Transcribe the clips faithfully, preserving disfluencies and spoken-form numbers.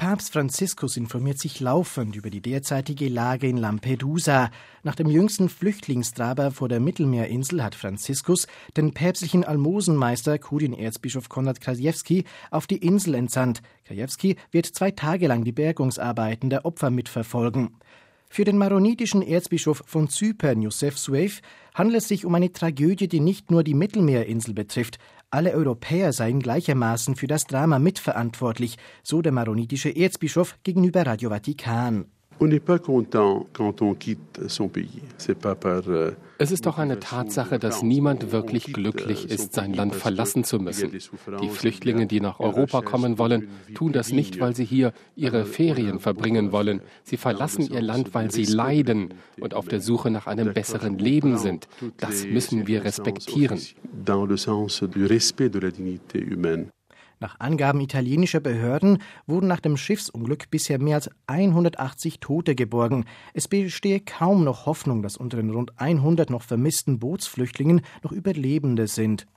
Papst Franziskus informiert sich laufend über die derzeitige Lage in Lampedusa. Nach dem jüngsten Flüchtlingsdrama vor der Mittelmeerinsel hat Franziskus den päpstlichen Almosenmeister Kurienerzbischof Konrad Krajewski auf die Insel entsandt. Krajewski wird zwei Tage lang die Bergungsarbeiten der Opfer mitverfolgen. Für den maronitischen Erzbischof von Zypern, Youssef Soueif, handelt es sich um eine Tragödie, die nicht nur die Mittelmeerinsel betrifft. Alle Europäer seien gleichermaßen für das Drama mitverantwortlich, so der maronitische Erzbischof gegenüber Radio Vatikan. Es ist doch eine Tatsache, dass niemand wirklich glücklich ist, sein Land verlassen zu müssen. Die Flüchtlinge, die nach Europa kommen wollen, tun das nicht, weil sie hier ihre Ferien verbringen wollen. Sie verlassen ihr Land, weil sie leiden und auf der Suche nach einem besseren Leben sind. Das müssen wir respektieren. Nach Angaben italienischer Behörden wurden nach dem Schiffsunglück bisher mehr als hundertachtzig Tote geborgen. Es bestehe kaum noch Hoffnung, dass unter den rund hundert noch vermissten Bootsflüchtlingen noch Überlebende sind.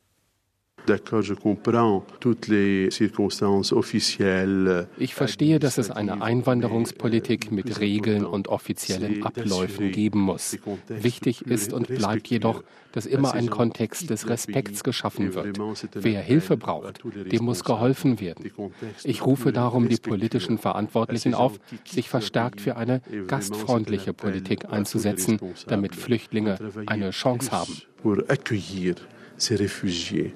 Ich verstehe, dass es eine Einwanderungspolitik mit Regeln und offiziellen Abläufen geben muss. Wichtig ist und bleibt jedoch, dass immer ein Kontext des Respekts geschaffen wird. Wer Hilfe braucht, dem muss geholfen werden. Ich rufe darum die politischen Verantwortlichen auf, sich verstärkt für eine gastfreundliche Politik einzusetzen, damit Flüchtlinge eine Chance haben.